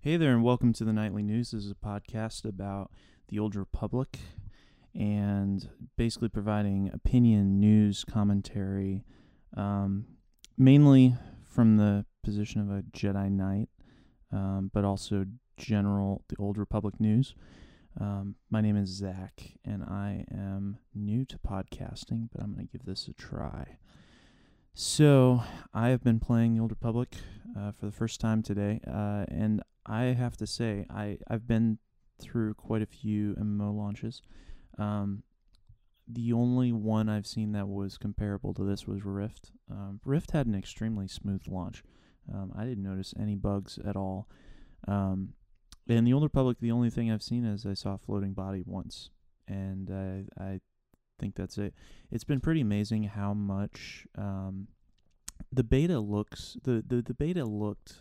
Hey there, and welcome to the Nightly News. This is a podcast about the Old Republic and basically providing opinion, news, commentary, mainly from the position of a Jedi Knight, but also the Old Republic news. My name is Zach, and I am new to podcasting, but I'm going to give this a try. So, I have been playing the Old Republic for the first time today, and I have to say, I've been through quite a few MMO launches. The only one I've seen that was comparable to this was Rift. Rift had an extremely smooth launch. I didn't notice any bugs at all. In the Old Republic, the only thing I've seen is I saw a floating body once, and I think that's it. It's been pretty amazing how much the beta looks. The beta looked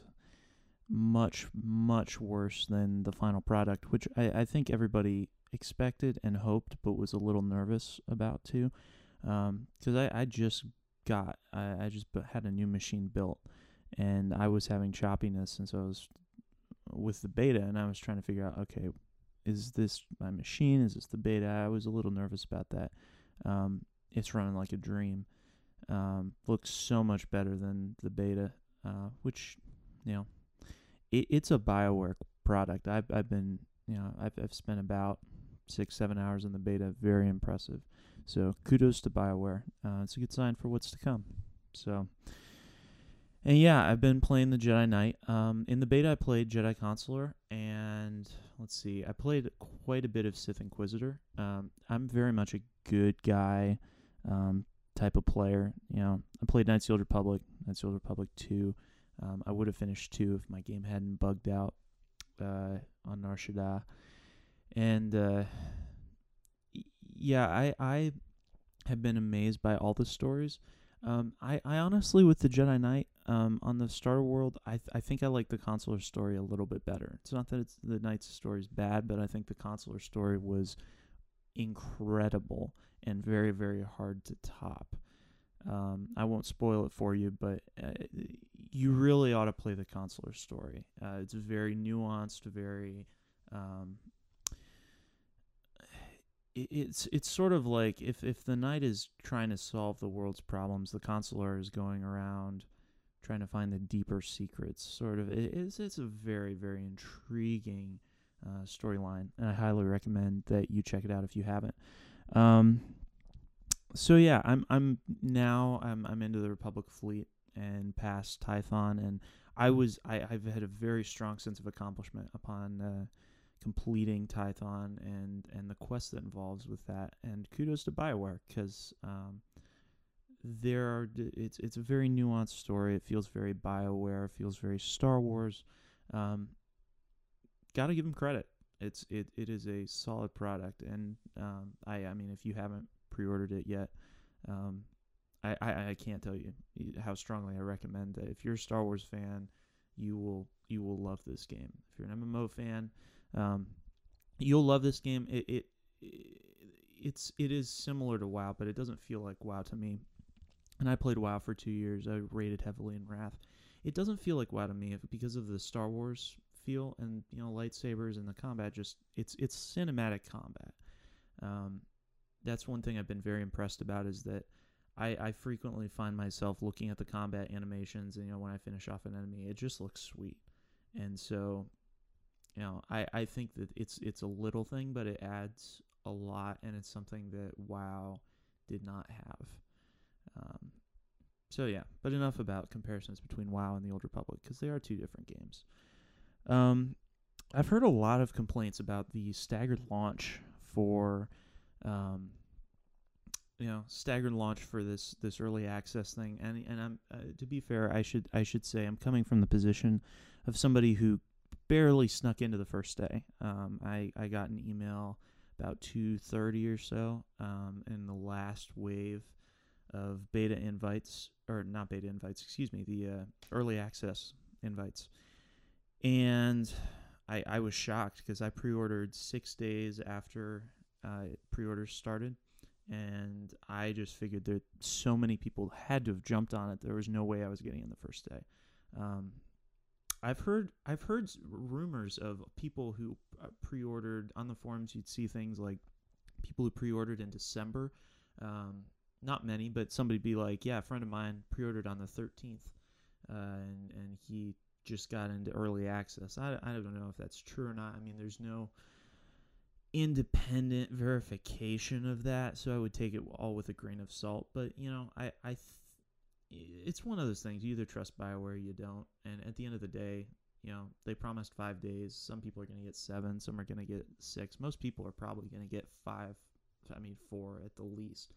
much worse than the final product, which I think everybody expected and hoped, but was a little nervous about too. Because I just had a new machine built, and I was having choppiness, and so I was with the beta, and I was trying to figure out, okay, is this my machine? Is this the beta? I was a little nervous about that. It's running like a dream. Looks so much better than the beta, which, it's a BioWare product. I've spent about 6-7 hours in the beta. Very impressive. So kudos to BioWare. It's a good sign for what's to come. So, and yeah, I've been playing the Jedi Knight. In the beta, I played Jedi Consular, and let's see, I played quite a bit of Sith Inquisitor. I'm very much a good guy type of player. I played Knights of the Old Republic, Knights of the Old Republic 2. I would have finished 2 if my game hadn't bugged out on Nar Shaddaa. And I have been amazed by all the stories. I honestly, with the Jedi Knight on the Star World, I think I like the Consular story a little bit better. It's not that the Knight's story is bad, but I think the Consular story was incredible and very, very hard to top. I won't spoil it for you, but you really ought to play the Consular story. It's very nuanced, very. It's sort of like if the Knight is trying to solve the world's problems, the Consular is going around trying to find the deeper secrets. Sort of, it's a very, very intriguing storyline, and I highly recommend that you check it out if you haven't. So yeah, I'm into the Republic fleet and past Tython, and I've had a very strong sense of accomplishment upon completing Tython and the quest that involves with that. And kudos to BioWare, because it's a very nuanced story. It feels very BioWare. It feels very Star Wars. Gotta give them credit. It is a solid product, and I mean, if you haven't pre-ordered it yet, I can't tell you how strongly I recommend that. If you're a Star Wars fan, you will love this game. If you're an MMO fan, you'll love this game. It is similar to WoW, but it doesn't feel like WoW to me. And I played WoW for 2 years. I raided heavily in Wrath. It doesn't feel like WoW to me because of the Star Wars feel and lightsabers and the combat. Just it's cinematic combat. That's one thing I've been very impressed about, is that I frequently find myself looking at the combat animations, and when I finish off an enemy, it just looks sweet. And so, I think that it's a little thing, but it adds a lot, and it's something that WoW did not have. So yeah, but enough about comparisons between WoW and the Old Republic, because they are two different games. I've heard a lot of complaints about the staggered launch for staggered launch for this early access thing, and I'm to be fair, I should say I'm coming from the position of somebody who barely snuck into the first day. I got an email about 2:30 or so in the last wave of beta invites, or not beta invites, excuse me, the early access invites, and I was shocked because I pre-ordered 6 days after pre-orders started. And I just figured that so many people had to have jumped on it. There was no way I was getting in the first day. I've heard rumors of people who pre-ordered on the forums. You'd see things like people who pre-ordered in December. Not many, but somebody'd be like, "Yeah, a friend of mine pre-ordered on the 13th, and he just got into early access." I don't know if that's true or not. I mean, there's no independent verification of that, so I would take it all with a grain of salt. But it's one of those things. You either trust BioWare or you don't. And at the end of the day, they promised 5 days. Some people are going to get 7. Some are going to get 6. Most people are probably going to get 5. 4 at the least.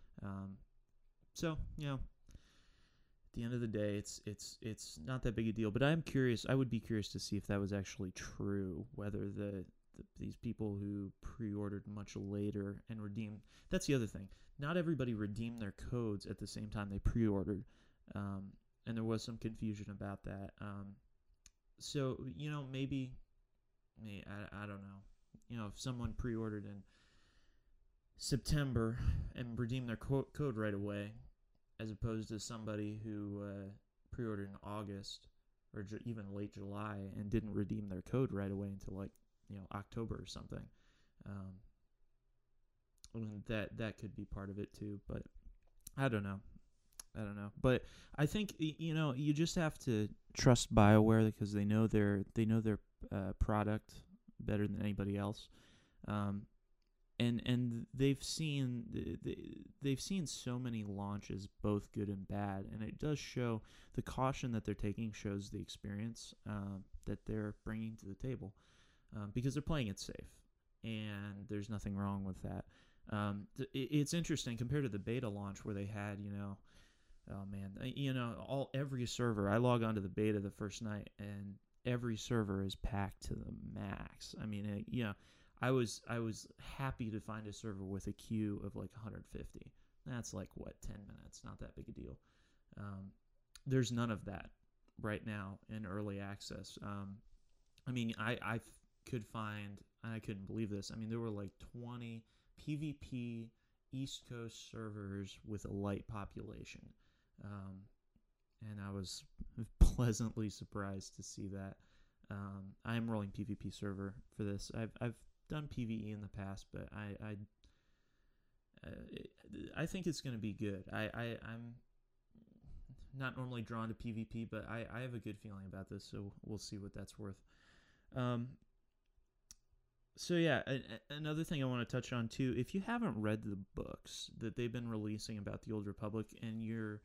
So at the end of the day, it's not that big a deal. But I'm curious. I would be curious to see if that was actually true. Whether these people who pre-ordered much later and redeemed. That's the other thing. Not everybody redeemed their codes at the same time they pre-ordered, and there was some confusion about that. So maybe I don't know. If someone pre-ordered in September and redeemed their code right away, as opposed to somebody who pre-ordered in August or even late July and didn't redeem their code right away until October or something. That could be part of it too, but I don't know. But I think you just have to trust BioWare because they know their product better than anybody else. And they've seen so many launches, both good and bad, and it does show the caution that they're taking shows the experience that they're bringing to the table, because they're playing it safe, and there's nothing wrong with that. It's interesting compared to the beta launch where they had every server. I log onto the beta the first night, and every server is packed to the max. I mean, I was happy to find a server with a queue of like 150. That's like 10 minutes, not that big a deal. There's none of that right now in early access. I could find, and I couldn't believe this. I mean, there were like 20 PvP East Coast servers with a light population, and I was pleasantly surprised to see that. I am rolling PvP server for this. I've done PvE in the past, but I think it's going to be good. I'm not normally drawn to PvP, but I have a good feeling about this, so we'll see what that's worth. So yeah, another thing I want to touch on too, if you haven't read the books that they've been releasing about the Old Republic, and you're,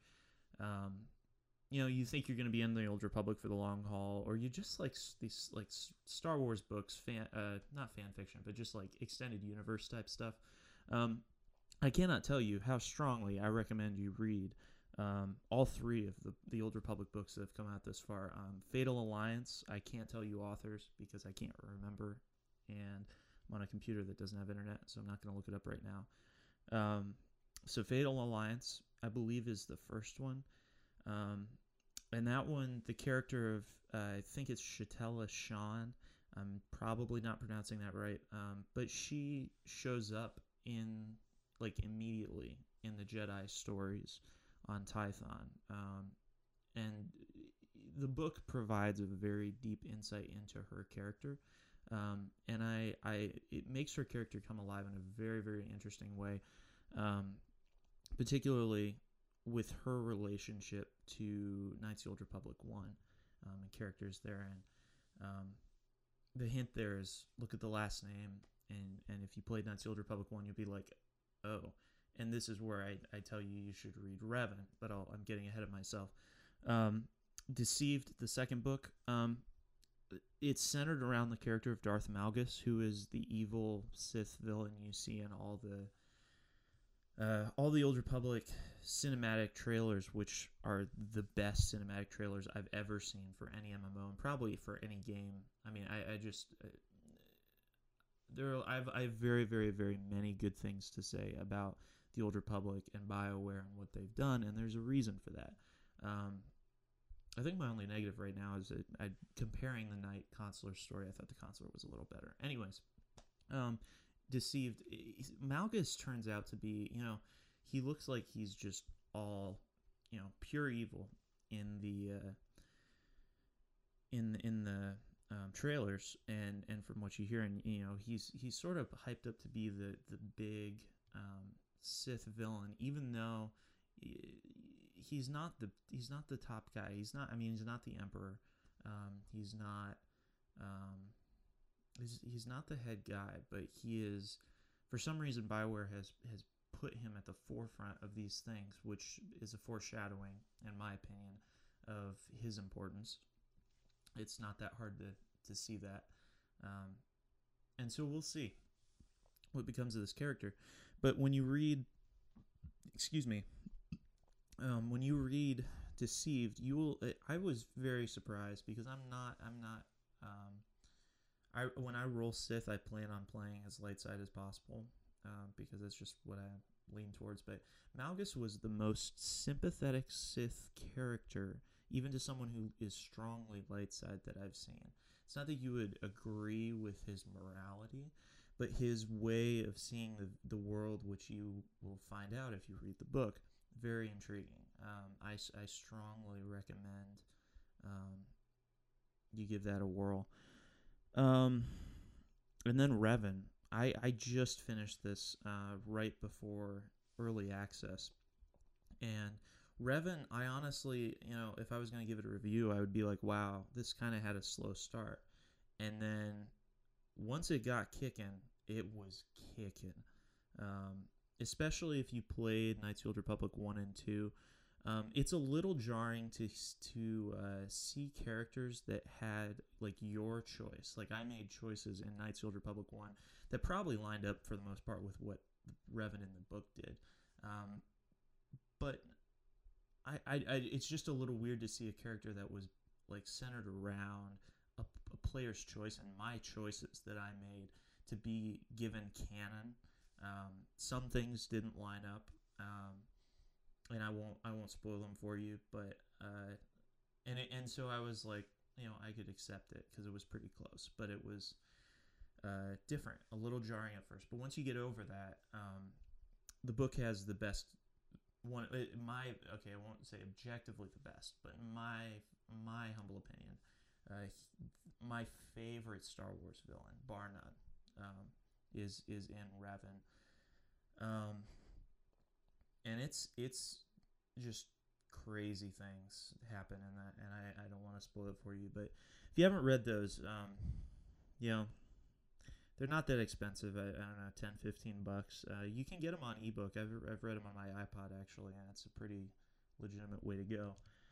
you think you're going to be in the Old Republic for the long haul, or you just like these like Star Wars books, not fan fiction, but just like extended universe type stuff, I cannot tell you how strongly I recommend you read all 3 of the Old Republic books that have come out this far. Fatal Alliance, I can't tell you authors because I can't remember, and I'm on a computer that doesn't have internet, so I'm not going to look it up right now. So Fatal Alliance, I believe, is the first one. And that one, the character of, I think it's Shatella Shan, I'm probably not pronouncing that right, but she shows up immediately in the Jedi stories on Tython. And the book provides a very deep insight into her character. And it makes her character come alive in a very, very interesting way, particularly with her relationship to Knights of the Old Republic 1 and characters therein. The hint there is look at the last name, and if you played Knights of the Old Republic 1, you'll be like, oh. And this is where I tell you should read Revan, but I'm getting ahead of myself. Deceived, the second book, it's centered around the character of Darth Malgus, who is the evil Sith villain you see in all the Old Republic cinematic trailers, which are the best cinematic trailers I've ever seen for any MMO and probably for any game. I mean, I have very, very, very many good things to say about the Old Republic and BioWare and what they've done, and there's a reason for that. I think my only negative right now is that comparing the Knight Consular story, I thought the Consular was a little better. Anyways, Deceived, Malgus turns out to be, he looks like he's just all, pure evil in the in the trailers and from what you hear, and he's sort of hyped up to be the big Sith villain, even though he's not the top guy. He's not the Emperor. He's not um, he's not the head guy, but he is. For some reason, Bioware has put him at the forefront of these things, which is a foreshadowing, in my opinion, of his importance. It's not that hard to see that, um, and so we'll see what becomes of this character. But when you read, excuse me, when you read Deceived, you will. I was very surprised because I'm not. When I roll Sith, I plan on playing as light side as possible, because that's just what I lean towards. But Malgus was the most sympathetic Sith character, even to someone who is strongly light side, that I've seen. It's not that you would agree with his morality, but his way of seeing the world, which you will find out if you read the book, very intriguing. I strongly recommend you give that a whirl. And then Revan. I just finished this right before early access. And Revan, I honestly, if I was going to give it a review, I would be like, wow, this kind of had a slow start. And then once it got kicking, it was kicking. Especially if you played Knights of the Old Republic 1 and 2. It's a little jarring to see characters that had like your choice. Like I made choices in Knights of the Old Republic 1 that probably lined up for the most part with what Revan in the book did. But it's just a little weird to see a character that was like centered around a player's choice and my choices that I made to be given canon. Some things didn't line up. And I won't spoil them for you, but and so I was like, I could accept it because it was pretty close, but it was different, a little jarring at first. But once you get over that, the book has the best one. I won't say objectively the best, but in my humble opinion, my favorite Star Wars villain, bar none, is in Revan. And it's just crazy things happen in that, and I don't want to spoil it for you. But if you haven't read those, they're not that expensive. I don't know, $10-15. You can get them on ebook. I've read them on my iPod actually, and it's a pretty legitimate way to go.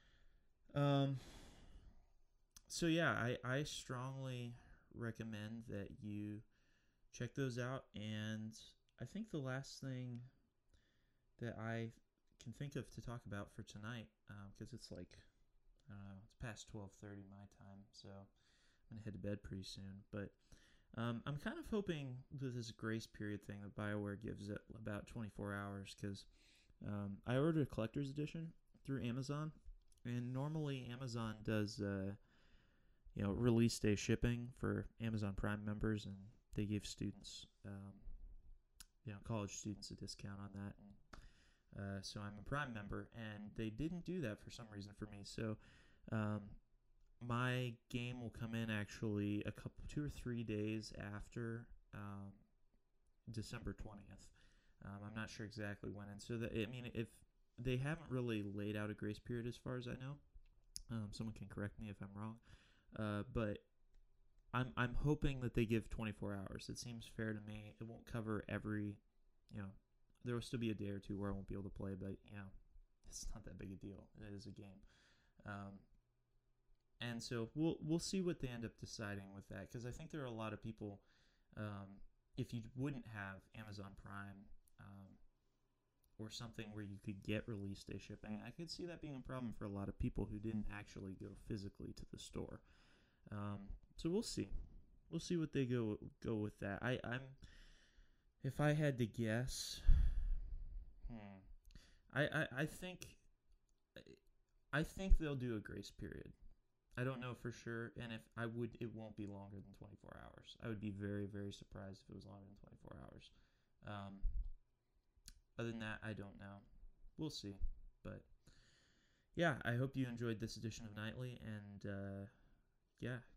So yeah, I strongly recommend that you check those out. And I think the last thing that I can think of to talk about for tonight, because it's like, I don't know, it's past 12:30 my time, so I'm gonna head to bed pretty soon. But I'm kind of hoping with this grace period thing that BioWare gives it about 24 hours, because I ordered a collector's edition through Amazon, and normally Amazon does release day shipping for Amazon Prime members, and they give students, college students, a discount on that. And so I'm a Prime member, and they didn't do that for some reason for me. So my game will come in actually 2 or 3 days after December 20th. I'm not sure exactly when. And so if they haven't really laid out a grace period as far as I know, someone can correct me if I'm wrong. But I'm hoping that they give 24 hours. It seems fair to me. It won't cover every, there will still be a day or two where I won't be able to play, but it's not that big a deal. It is a game, and so we'll see what they end up deciding with that, because I think there are a lot of people. If you wouldn't have Amazon Prime or something where you could get release day shipping, I could see that being a problem for a lot of people who didn't actually go physically to the store. So we'll see. We'll see what they go with that. I'm if I had to guess, I think they'll do a grace period. I don't know for sure, and it won't be longer than 24 hours. I would be very, very surprised if it was longer than 24 hours. Other than that, I don't know. We'll see. But yeah, I hope you enjoyed this edition of Nightly, and Yeah,